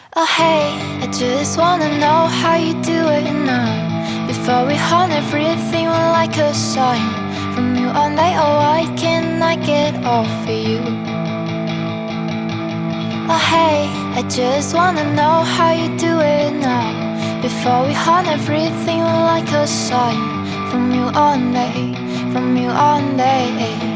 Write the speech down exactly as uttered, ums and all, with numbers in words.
Oh hey, I just wanna know how you do it now. Before we haunt everything we're like a sign from you all night. Oh, why can't I get off of you? Oh hey, I just wanna know how you do it now. Before we haunt everything we're like a sign from you all day, from you all day.